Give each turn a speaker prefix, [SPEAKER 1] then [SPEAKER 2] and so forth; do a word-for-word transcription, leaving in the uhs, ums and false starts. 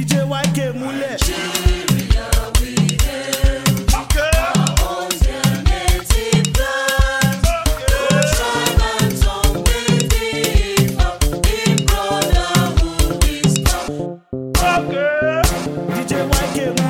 [SPEAKER 1] J Y K múlẹ̀.
[SPEAKER 2] Nigeria we dey. Our own native land. No tribe and tongue wey differ. In brotherhood we stand.
[SPEAKER 1] D J Y K múlẹ̀.